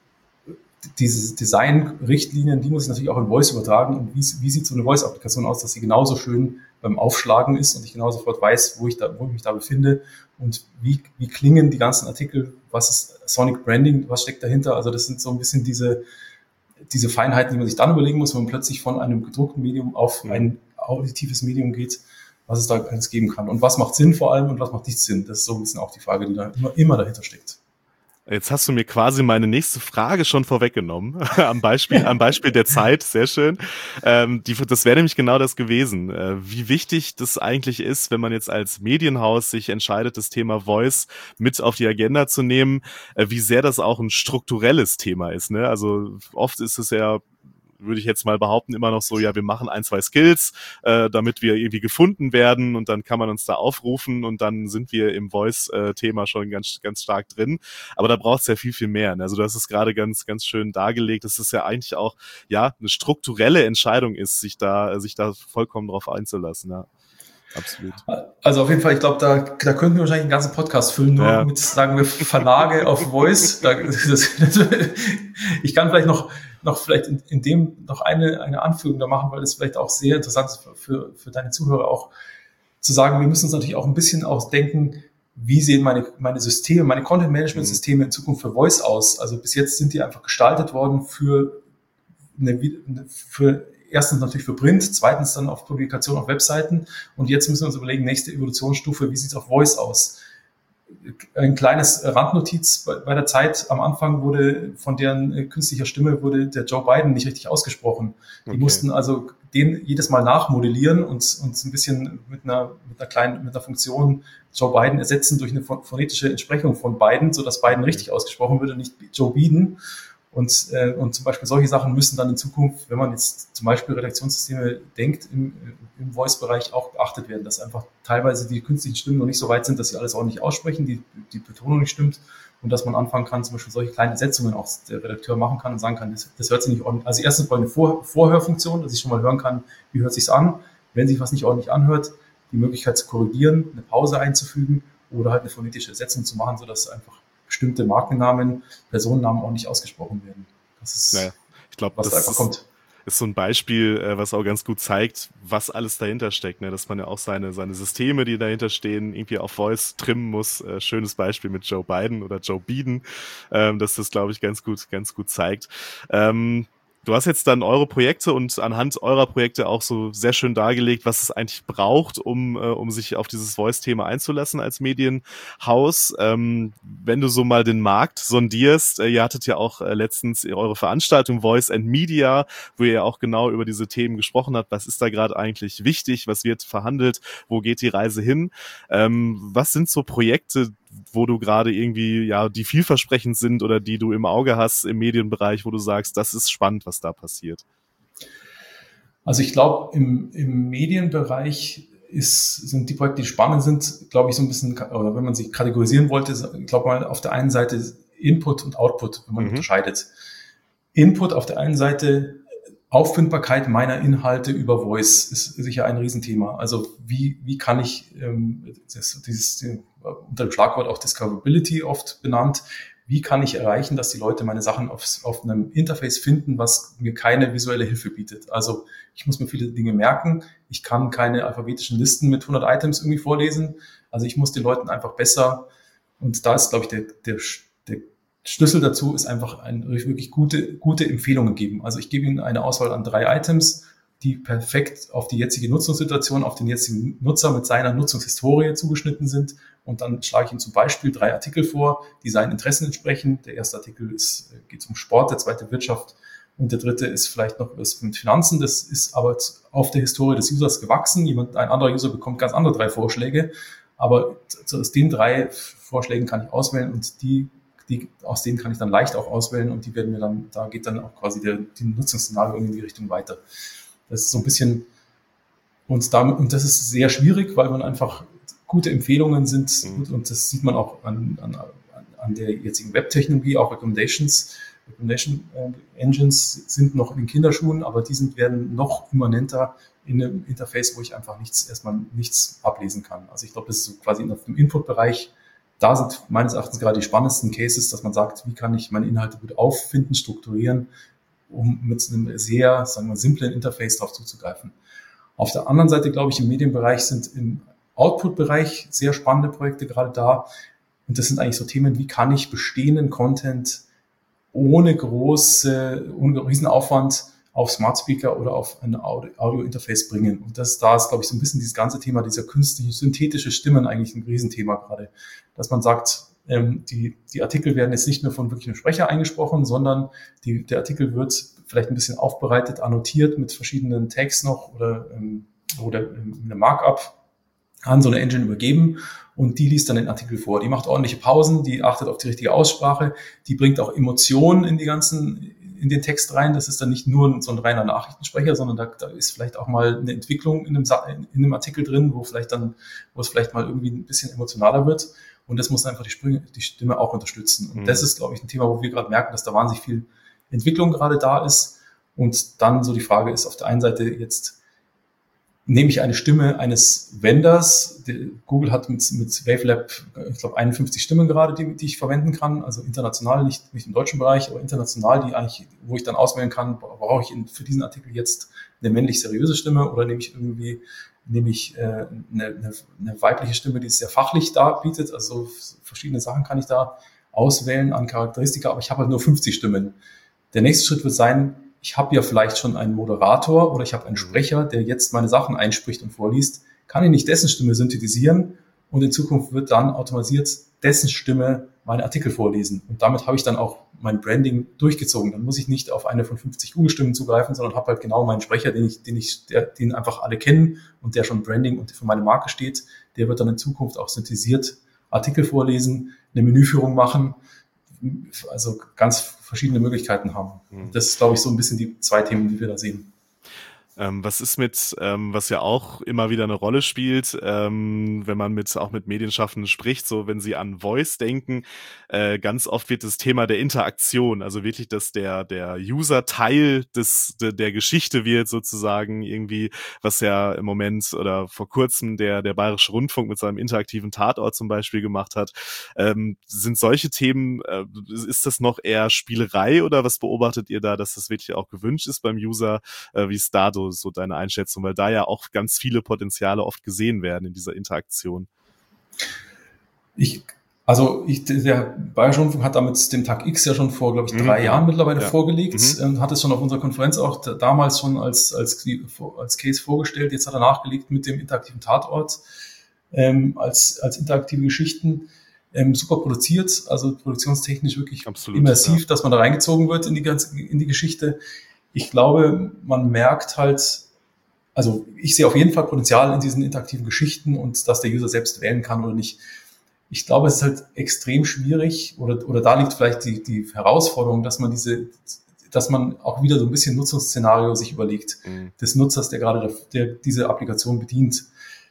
diese Design-Richtlinien, die muss ich natürlich auch in Voice übertragen. Und wie sieht so eine Voice-Applikation aus, dass sie genauso schön beim Aufschlagen ist und ich genau sofort weiß, wo ich mich da befinde und wie klingen die ganzen Artikel, was ist Sonic Branding, was steckt dahinter. Also das sind so ein bisschen diese Feinheiten, die man sich dann überlegen muss, wenn man plötzlich von einem gedruckten Medium auf ein auditives Medium geht, was es da alles geben kann. Und was macht Sinn vor allem und was macht nicht Sinn? Das ist so ein bisschen auch die Frage, die da immer dahinter steckt. Jetzt hast du mir quasi meine nächste Frage schon vorweggenommen, am Beispiel der Zeit, sehr schön. Das wäre nämlich genau das gewesen, wie wichtig das eigentlich ist, wenn man jetzt als Medienhaus sich entscheidet, das Thema Voice mit auf die Agenda zu nehmen, wie sehr das auch ein strukturelles Thema ist, ne? Also oft ist es ja, würde ich jetzt mal behaupten, immer noch so, ja, wir machen 1-2 Skills, damit wir irgendwie gefunden werden und dann kann man uns da aufrufen und dann sind wir im Voice-Thema schon ganz, ganz stark drin. Aber da braucht es ja viel, viel mehr. Also du hast es gerade ganz, ganz schön dargelegt, dass es ja eigentlich auch, ja, eine strukturelle Entscheidung ist, sich da vollkommen drauf einzulassen, ja. Absolut. Also auf jeden Fall, ich glaube, da könnten wir wahrscheinlich einen ganzen Podcast füllen, nur mit, sagen wir, Verlage auf Voice. Ich kann vielleicht noch vielleicht in dem noch eine Anführung da machen, weil das vielleicht auch sehr interessant ist für deine Zuhörer auch zu sagen, wir müssen uns natürlich auch ein bisschen ausdenken, wie sehen meine Systeme, meine Content-Management-Systeme in Zukunft für Voice aus? Also bis jetzt sind die einfach gestaltet worden für erstens natürlich für Print, zweitens dann auf Publikation auf Webseiten. Und jetzt müssen wir uns überlegen, nächste Evolutionsstufe, wie sieht es auf Voice aus? Ein kleines Randnotiz bei der Zeit. Am Anfang wurde von deren künstlicher Stimme wurde der Joe Biden nicht richtig ausgesprochen. Die mussten also den jedes Mal nachmodellieren und ein bisschen mit einer Funktion Joe Biden ersetzen durch eine phonetische Entsprechung von Biden, sodass Biden richtig ausgesprochen wird und nicht Joe Biden. Und zum Beispiel solche Sachen müssen dann in Zukunft, wenn man jetzt zum Beispiel Redaktionssysteme denkt, im Voice-Bereich auch beachtet werden, dass einfach teilweise die künstlichen Stimmen noch nicht so weit sind, dass sie alles ordentlich aussprechen, die Betonung nicht stimmt und dass man anfangen kann, zum Beispiel solche kleinen Setzungen auch der Redakteur machen kann und sagen kann, das hört sich nicht ordentlich. Also erstens mal eine Vorhörfunktion, dass ich schon mal hören kann, wie hört sich's an. Wenn sich was nicht ordentlich anhört, die Möglichkeit zu korrigieren, eine Pause einzufügen oder halt eine phonetische Ersetzung zu machen, sodass einfach bestimmte Markennamen, Personennamen auch nicht ausgesprochen werden. Das ist, ich glaube, was da einfach kommt. Ist so ein Beispiel, was auch ganz gut zeigt, was alles dahinter steckt, ne? Dass man ja auch seine Systeme, die dahinter stehen, irgendwie auf Voice trimmen muss. Schönes Beispiel mit Joe Biden oder Joe Biden, dass das, glaube ich, ganz gut zeigt. Du hast jetzt dann eure Projekte und anhand eurer Projekte auch so sehr schön dargelegt, was es eigentlich braucht, um sich auf dieses Voice-Thema einzulassen als Medienhaus. Wenn du so mal den Markt sondierst, ihr hattet ja auch letztens eure Veranstaltung Voice and Media, wo ihr ja auch genau über diese Themen gesprochen habt. Was ist da gerade eigentlich wichtig? Was wird verhandelt? Wo geht die Reise hin? Was sind so Projekte, wo du gerade irgendwie, ja, die vielversprechend sind oder die du im Auge hast im Medienbereich, wo du sagst, das ist spannend, was da passiert? Also ich glaube, im Medienbereich sind die Projekte, die spannend sind, glaube ich, so ein bisschen, oder wenn man sie kategorisieren wollte, ich glaube mal auf der einen Seite Input und Output, wenn man unterscheidet. Input auf der einen Seite, Auffindbarkeit meiner Inhalte über Voice ist sicher ein Riesenthema. Also wie kann ich, dieses unter dem Schlagwort auch Discoverability oft benannt, wie kann ich erreichen, dass die Leute meine Sachen auf einem Interface finden, was mir keine visuelle Hilfe bietet. Also ich muss mir viele Dinge merken. Ich kann keine alphabetischen Listen mit 100 Items irgendwie vorlesen. Also ich muss den Leuten einfach besser, und da ist, glaube ich, der Schlüssel dazu ist einfach wirklich gute Empfehlungen geben. Also ich gebe Ihnen eine Auswahl an 3 Items, die perfekt auf die jetzige Nutzungssituation, auf den jetzigen Nutzer mit seiner Nutzungshistorie zugeschnitten sind. Und dann schlage ich Ihnen zum Beispiel 3 Artikel vor, die seinen Interessen entsprechen. Der erste Artikel geht um Sport, der zweite Wirtschaft und der dritte ist vielleicht noch was mit Finanzen. Das ist aber auf der Historie des Users gewachsen. Ein anderer User bekommt ganz andere 3 Vorschläge. Aber aus den 3 Vorschlägen kann ich auswählen und aus denen kann ich dann leicht auch auswählen und die werden mir dann, da geht dann auch quasi die Nutzungsszenario in die Richtung weiter. Das ist so ein bisschen, und das ist sehr schwierig, weil man einfach gute Empfehlungen sind und das sieht man auch an der jetzigen Webtechnologie, auch Recommendation Engines sind noch in den Kinderschuhen, aber werden noch immanenter in einem Interface, wo ich einfach erstmal nichts ablesen kann. Also ich glaube, das ist so quasi auf dem Input-Bereich. Da sind meines Erachtens gerade die spannendsten Cases, dass man sagt, wie kann ich meine Inhalte gut auffinden, strukturieren, um mit einem sehr, sagen wir, simplen Interface darauf zuzugreifen. Auf der anderen Seite, glaube ich, im Medienbereich sind im Output-Bereich sehr spannende Projekte gerade da. Und das sind eigentlich so Themen, wie kann ich bestehenden Content ohne riesen Aufwand auf Smart Speaker oder auf ein Audio-Interface bringen. Und da ist, glaube ich, so ein bisschen dieses ganze Thema dieser künstlichen, synthetische Stimmen eigentlich ein Riesenthema gerade. Dass man sagt, die Artikel werden jetzt nicht mehr von wirklich einem Sprecher eingesprochen, sondern der Artikel wird vielleicht ein bisschen aufbereitet, annotiert mit verschiedenen Tags noch oder eine Markup an so eine Engine übergeben und die liest dann den Artikel vor. Die macht ordentliche Pausen, die achtet auf die richtige Aussprache, die bringt auch Emotionen in den Text rein. Das ist dann nicht nur so ein reiner Nachrichtensprecher, sondern da ist vielleicht auch mal eine Entwicklung in einem Artikel drin, wo es vielleicht mal irgendwie ein bisschen emotionaler wird. Und das muss einfach die Stimme auch unterstützen. Und das ist, glaube ich, ein Thema, wo wir gerade merken, dass da wahnsinnig viel Entwicklung gerade da ist. Und dann so die Frage ist auf der einen Seite jetzt, nehme ich eine Stimme eines Vendors. Google hat mit Wavelab, ich glaube, 51 Stimmen gerade, die ich verwenden kann. Also international, nicht im deutschen Bereich, aber international, wo ich dann auswählen kann, brauche ich für diesen Artikel jetzt eine männlich seriöse Stimme oder nehme ich eine weibliche Stimme, die es sehr fachlich darbietet. Also verschiedene Sachen kann ich da auswählen an Charakteristika, aber ich habe halt nur 50 Stimmen. Der nächste Schritt wird sein, ich habe ja vielleicht schon einen Moderator oder ich habe einen Sprecher, der jetzt meine Sachen einspricht und vorliest, kann ich nicht dessen Stimme synthetisieren und in Zukunft wird dann automatisiert dessen Stimme meine Artikel vorlesen. Und damit habe ich dann auch mein Branding durchgezogen. Dann muss ich nicht auf eine von 50 Google-Stimmen zugreifen, sondern habe halt genau meinen Sprecher, den einfach alle kennen und der schon Branding und für meine Marke steht. Der wird dann in Zukunft auch synthetisiert Artikel vorlesen, eine Menüführung machen, also ganz verschiedene Möglichkeiten haben. Das ist, glaube ich, so ein bisschen die zwei Themen, die wir da sehen. Was ist mit, was ja auch immer wieder eine Rolle spielt, wenn man auch mit Medienschaffenden spricht, so wenn sie an Voice denken, ganz oft wird das Thema der Interaktion, also wirklich, dass der User Teil der Geschichte wird sozusagen irgendwie, was ja im Moment oder vor kurzem der Bayerische Rundfunk mit seinem interaktiven Tatort zum Beispiel gemacht hat. Sind solche Themen, ist das noch eher Spielerei oder was beobachtet ihr da, dass das wirklich auch gewünscht ist beim User? Wie ist da so deine Einschätzung, weil da ja auch ganz viele Potenziale oft gesehen werden in dieser Interaktion. Der Bayerische Rundfunk hat damit den Tag X ja schon vor, glaube ich, 3 Jahren mittlerweile vorgelegt, hat es schon auf unserer Konferenz auch damals schon als Case vorgestellt. Jetzt hat er nachgelegt mit dem interaktiven Tatort als interaktive Geschichten. Super produziert, also produktionstechnisch wirklich absolut immersiv, dass man da reingezogen wird in die Geschichte. Ich glaube, man merkt halt, also ich sehe auf jeden Fall Potenzial in diesen interaktiven Geschichten und dass der User selbst wählen kann oder nicht. Ich glaube, es ist halt extrem schwierig oder da liegt vielleicht die Herausforderung, dass man auch wieder so ein bisschen Nutzungsszenario sich überlegt, des Nutzers, der diese Applikation bedient.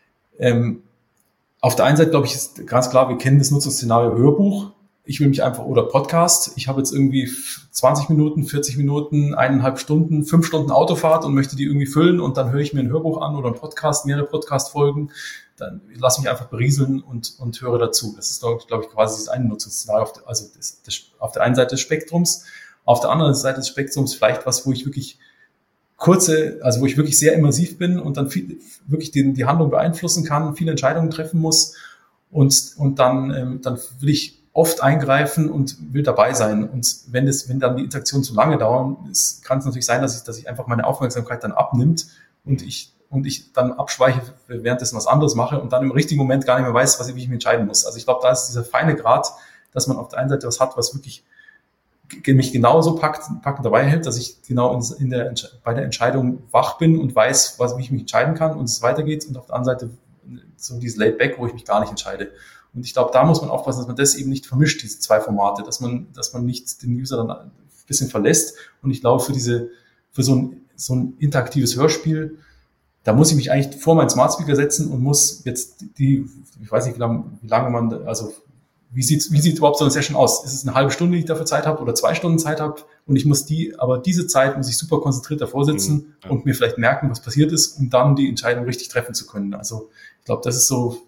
Auf der einen Seite, glaube ich, ist ganz klar, wir kennen das Nutzungsszenario Hörbuch. Ich will mich einfach, oder Podcast, ich habe jetzt irgendwie 20 Minuten, 40 Minuten, 1,5 Stunden, 5 Stunden Autofahrt und möchte die irgendwie füllen und dann höre ich mir ein Hörbuch an oder ein Podcast, mehrere Podcast-Folgen, dann lasse mich einfach berieseln und höre dazu. Das ist, glaube ich, quasi das eine Nutzungsszenario, also auf der einen Seite des Spektrums, auf der anderen Seite des Spektrums vielleicht was, wo ich wirklich wo ich wirklich sehr immersiv bin und dann wirklich die Handlung beeinflussen kann, viele Entscheidungen treffen muss und dann will ich oft eingreifen und will dabei sein. Und wenn dann die Interaktionen zu lange dauern, kann es natürlich sein, dass ich einfach meine Aufmerksamkeit dann abnimmt und ich dann abschweiche, währenddessen was anderes mache und dann im richtigen Moment gar nicht mehr weiß, wie ich mich entscheiden muss. Also ich glaube, da ist dieser feine Grad, dass man auf der einen Seite was hat, was wirklich mich genauso packend dabei hält, dass ich genau bei der Entscheidung wach bin und weiß, wie ich mich entscheiden kann und es weitergeht und auf der anderen Seite so dieses Laid-Back, wo ich mich gar nicht entscheide. Und ich glaube, da muss man aufpassen, dass man das eben nicht vermischt, diese zwei Formate, dass man nicht den User dann ein bisschen verlässt. Und ich glaube, für so ein interaktives Hörspiel, da muss ich mich eigentlich vor meinen Smart Speaker setzen und muss jetzt ich weiß nicht, wie lange man, also wie sieht überhaupt so eine Session aus? Ist es eine halbe Stunde, die ich dafür Zeit habe oder 2 Stunden Zeit habe? Und aber diese Zeit muss ich super konzentriert davor sitzen und mir vielleicht merken, was passiert ist, um dann die Entscheidung richtig treffen zu können. Also ich glaube, das ist so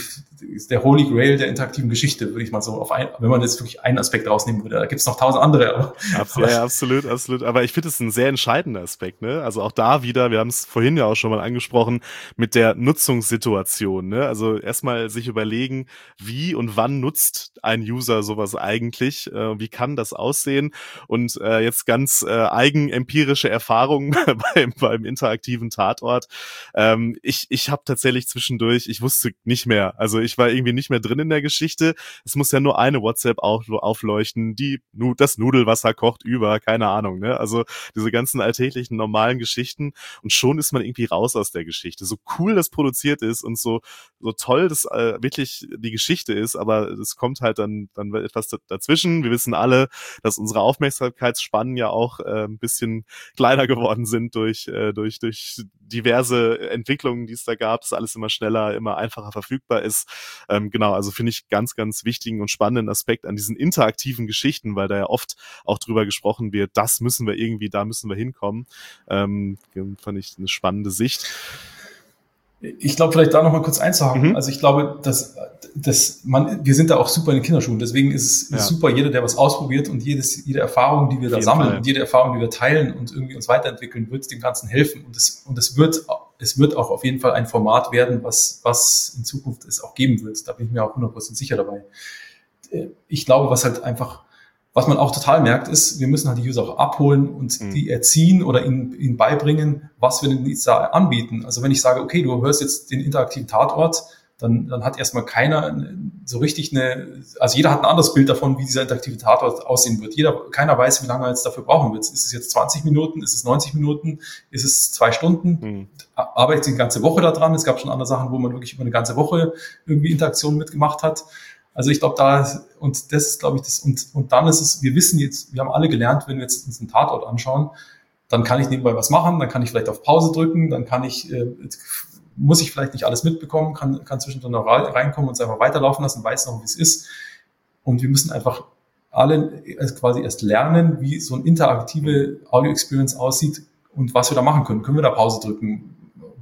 der Holy Grail der interaktiven Geschichte, würde ich mal so wenn man jetzt wirklich einen Aspekt rausnehmen würde. Da gibt es noch 1000 andere. Absolut. Aber ich finde es ein sehr entscheidender Aspekt, ne? Also auch da wieder, wir haben es vorhin ja auch schon mal angesprochen, mit der Nutzungssituation, ne? Also erstmal sich überlegen, wie und wann nutzt ein User sowas eigentlich? Wie kann das aussehen? Und jetzt ganz eigenempirische Erfahrungen beim interaktiven Tatort. Ich habe tatsächlich zwischendurch, ich wusste nicht mehr, also ich war irgendwie nicht mehr drin in der Geschichte. Es muss ja nur eine WhatsApp aufleuchten, das Nudelwasser kocht über, keine Ahnung, ne? Also diese ganzen alltäglichen normalen Geschichten und schon ist man irgendwie raus aus der Geschichte. So cool das produziert ist und so toll das wirklich die Geschichte ist, aber es kommt halt dann etwas dazwischen. Wir wissen alle, dass unsere Aufmerksamkeitsspannen ja auch ein bisschen kleiner geworden sind durch diverse Entwicklungen, die es da gab, dass alles immer schneller, immer einfacher verfügbar ist. Genau, also finde ich ganz, ganz wichtigen und spannenden Aspekt an diesen interaktiven Geschichten, weil da ja oft auch drüber gesprochen wird, da müssen wir hinkommen. Fand ich eine spannende Sicht. Ich glaube, vielleicht da noch mal kurz einzuhaken. Also ich glaube, wir sind da auch super in den Kinderschuhen. Deswegen ist es super, jeder, der was ausprobiert und jede Erfahrung, die wir da sammeln und jede Erfahrung, die wir teilen und irgendwie uns weiterentwickeln, wird dem Ganzen helfen. Und es wird auch auf jeden Fall ein Format werden, was in Zukunft es auch geben wird. Da bin ich mir auch 100% sicher dabei. Ich glaube, was halt einfach Was man auch total merkt, ist, wir müssen halt die User auch abholen und die erziehen oder ihnen beibringen, was wir denn jetzt da anbieten. Also wenn ich sage, okay, du hörst jetzt den interaktiven Tatort, dann hat erstmal keiner so richtig also jeder hat ein anderes Bild davon, wie dieser interaktive Tatort aussehen wird. Keiner weiß, wie lange er jetzt dafür brauchen wird. Ist es jetzt 20 Minuten? Ist es 90 Minuten? Ist es 2 Stunden? Arbeitet die ganze Woche da dran? Es gab schon andere Sachen, wo man wirklich über eine ganze Woche irgendwie Interaktion mitgemacht hat. Also ich glaube, und das ist, glaube ich, das, und dann ist es, wir wissen jetzt, wir haben alle gelernt, wenn wir jetzt uns einen Tatort anschauen, dann kann ich nebenbei was machen, dann kann ich vielleicht auf Pause drücken, dann muss ich vielleicht nicht alles mitbekommen, kann zwischendrin noch reinkommen und es einfach weiterlaufen lassen, weiß noch, wie es ist. Und wir müssen einfach alle quasi erst lernen, wie so eine interaktive Audio-Experience aussieht und was wir da machen können. Können wir da Pause drücken?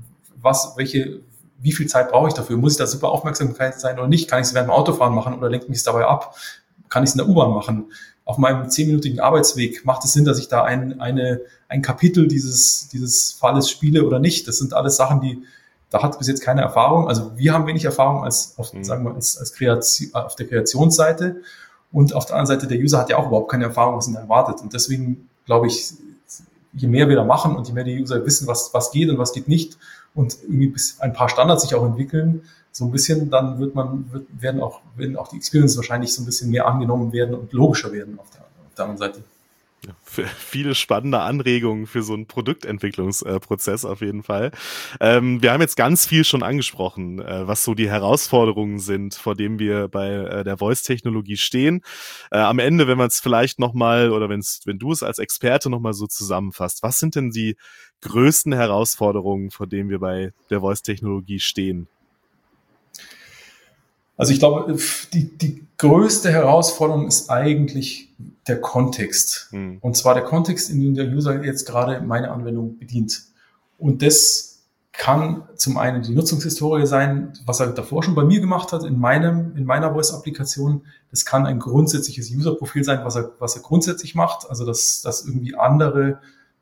Wie viel Zeit brauche ich dafür? Muss ich da super Aufmerksamkeit sein oder nicht? Kann ich es während dem Autofahren machen oder lenkt mich es dabei ab? Kann ich es in der U-Bahn machen? Auf meinem 10-minütigen Arbeitsweg macht es Sinn, dass ich da ein Kapitel dieses Falles spiele oder nicht? Das sind alles Sachen, da hat bis jetzt keine Erfahrung. Also wir haben wenig Erfahrung sagen wir, als Kreation, auf der Kreationsseite. Und auf der anderen Seite, der User hat ja auch überhaupt keine Erfahrung, was ihn erwartet. Und deswegen glaube ich, je mehr wir da machen und je mehr die User wissen, was geht und was geht nicht und irgendwie bis ein paar Standards sich auch entwickeln, so ein bisschen, dann werden auch die Experiences wahrscheinlich so ein bisschen mehr angenommen werden und logischer werden auf der anderen Seite. Ja, viele spannende Anregungen für so einen Produktentwicklungsprozess auf jeden Fall. Wir haben jetzt ganz viel schon angesprochen, was so die Herausforderungen sind, vor denen wir bei der Voice-Technologie stehen. Am Ende, wenn man es vielleicht nochmal oder wenn du es als Experte nochmal so zusammenfasst, was sind denn die größten Herausforderungen, vor denen wir bei der Voice-Technologie stehen? Also ich glaube, die größte Herausforderung ist eigentlich der Kontext. Und zwar der Kontext, in dem der User jetzt gerade meine Anwendung bedient. Und das kann zum einen die Nutzungshistorie sein, was er davor schon bei mir gemacht hat, in meiner Voice-Applikation. Das kann ein grundsätzliches User-Profil sein, was er grundsätzlich macht. Also dass irgendwie andere,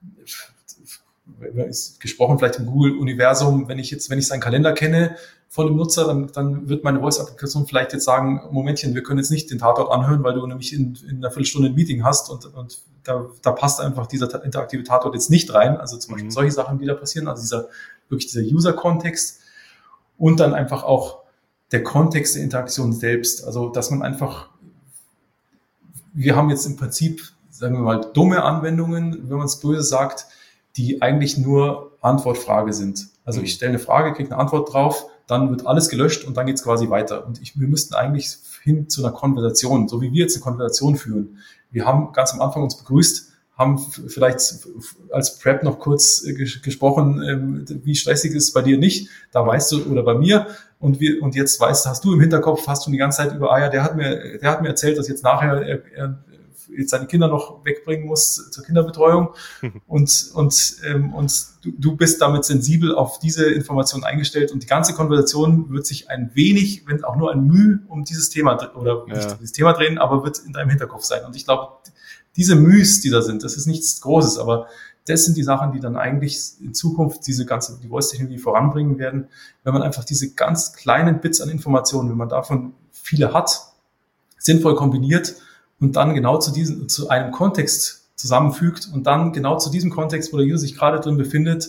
ist gesprochen vielleicht im Google-Universum, wenn ich seinen Kalender kenne von dem Nutzer, dann wird meine Voice-Applikation vielleicht jetzt sagen, Momentchen, wir können jetzt nicht den Tatort anhören, weil du nämlich in einer Viertelstunde ein Meeting hast und da passt einfach dieser interaktive Tatort jetzt nicht rein. Also zum Beispiel solche Sachen, die da passieren, also dieser User-Kontext und dann einfach auch der Kontext der Interaktion selbst. Also dass man einfach, wir haben jetzt im Prinzip, sagen wir mal, dumme Anwendungen, wenn man es böse sagt, die eigentlich nur Antwort-Frage sind. Also ich stelle eine Frage, kriege eine Antwort drauf, dann wird alles gelöscht und dann geht es quasi weiter. Und wir müssten eigentlich hin zu einer Konversation, so wie wir jetzt eine Konversation führen. Wir haben ganz am Anfang uns begrüßt, haben vielleicht als Prep noch kurz gesprochen, wie stressig ist es bei dir nicht, da weißt du, oder bei mir, und jetzt hast du im Hinterkopf, hast du die ganze Zeit über, der hat mir erzählt, dass jetzt nachher er jetzt seine Kinder noch wegbringen muss zur Kinderbetreuung und du bist damit sensibel auf diese Information eingestellt und die ganze Konversation wird sich ein wenig, wenn auch nur ein Mühe um dieses Thema nicht um dieses Thema drehen, aber wird in deinem Hinterkopf sein. Und ich glaube, diese Mühs, die da sind, das ist nichts Großes, aber das sind die Sachen, die dann eigentlich in Zukunft die Voice-Technologie voranbringen werden, wenn man einfach diese ganz kleinen Bits an Informationen, wenn man davon viele hat, sinnvoll kombiniert und dann genau zu einem Kontext zusammenfügt und dann genau zu diesem Kontext, wo der User sich gerade drin befindet,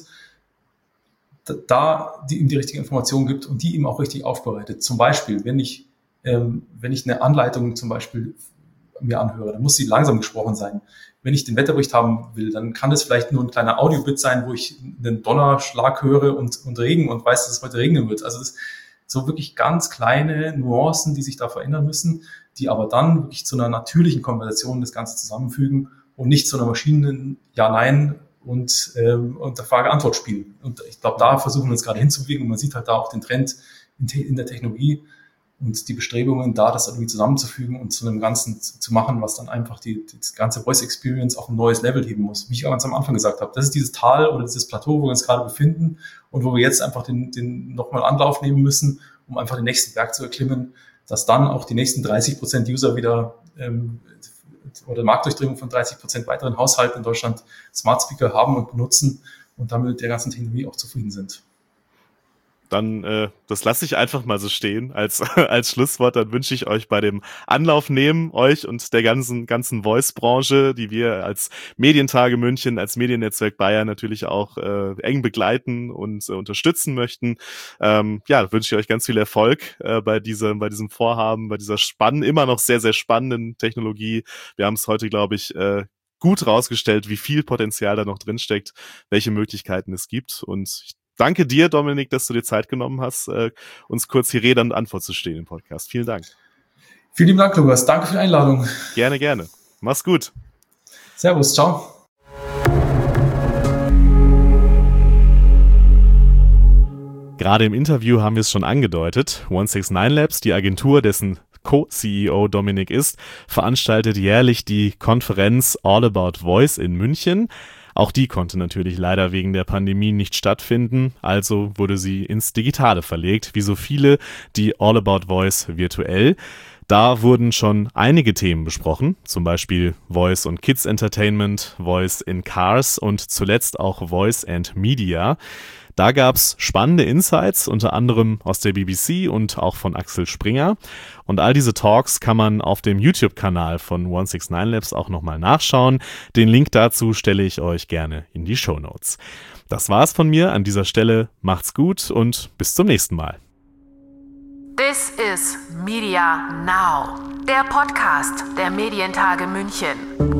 ihm die richtige Information gibt und die ihm auch richtig aufbereitet. Zum Beispiel, wenn ich eine Anleitung zum Beispiel mir anhöre, dann muss sie langsam gesprochen sein. Wenn ich den Wetterbericht haben will, dann kann das vielleicht nur ein kleiner Audiobit sein, wo ich einen Donnerschlag höre und Regen und weiß, dass es heute regnen wird. Also das ist so wirklich ganz kleine Nuancen, die sich da verändern müssen, die aber dann wirklich zu einer natürlichen Konversation das Ganze zusammenfügen und nicht zu einer Maschinen Ja-Nein und der Frage-Antwort-Spiel. Und ich glaube, da versuchen wir uns gerade hinzubewegen und man sieht halt da auch den Trend in der Technologie und die Bestrebungen, da das irgendwie zusammenzufügen und zu einem Ganzen zu machen, was dann einfach die ganze Voice Experience auf ein neues Level heben muss. Wie ich ganz am Anfang gesagt habe, das ist dieses Tal oder dieses Plateau, wo wir uns gerade befinden und wo wir jetzt einfach den nochmal Anlauf nehmen müssen, um einfach den nächsten Berg zu erklimmen, dass dann auch die nächsten 30% User wieder oder Marktdurchdringung von 30% weiteren Haushalten in Deutschland Smart Speaker haben und benutzen und damit mit der ganzen Technologie auch zufrieden sind. dann das lasse ich einfach mal so stehen als Schlusswort. Dann wünsche ich euch bei dem Anlauf nehmen, euch und der ganzen Voice-Branche, die wir als Medientage München, als Mediennetzwerk Bayern natürlich auch eng begleiten und unterstützen möchten. Wünsche ich euch ganz viel Erfolg bei diesem Vorhaben, bei dieser immer noch sehr, sehr spannenden Technologie. Wir haben es heute, glaube ich, gut rausgestellt, wie viel Potenzial da noch drinsteckt, welche Möglichkeiten es gibt. Und ich danke dir, Dominik, dass du dir Zeit genommen hast, uns kurz hier Rede und Antwort zu stehen im Podcast. Vielen Dank. Vielen lieben Dank, Lukas. Danke für die Einladung. Gerne, gerne. Mach's gut. Servus, ciao. Gerade im Interview haben wir es schon angedeutet. 169 Labs, die Agentur, dessen Co-CEO Dominik ist, veranstaltet jährlich die Konferenz All About Voice in München. Auch die konnte natürlich leider wegen der Pandemie nicht stattfinden, also wurde sie ins Digitale verlegt, wie so viele, die All About Voice virtuell. Da wurden schon einige Themen besprochen, zum Beispiel Voice und Kids Entertainment, Voice in Cars und zuletzt auch Voice and Media. Da gab's spannende Insights, unter anderem aus der BBC und auch von Axel Springer. Und all diese Talks kann man auf dem YouTube-Kanal von 169 Labs auch nochmal nachschauen. Den Link dazu stelle ich euch gerne in die Shownotes. Das war's von mir an dieser Stelle. Macht's gut und bis zum nächsten Mal. This is Media Now, der Podcast der Medientage München.